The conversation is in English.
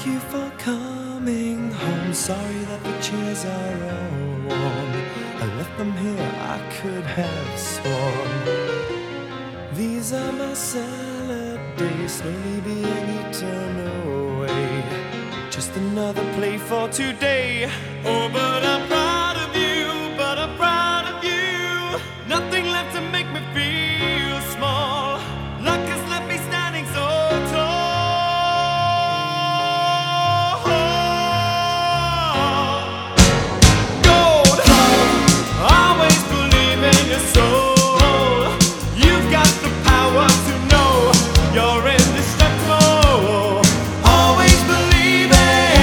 you for coming home. Sorry that the chairs are all warm. I left them here, I could have sworn. These are my salad days, slowly being eaten away. Just another play for today. Oh, but I'm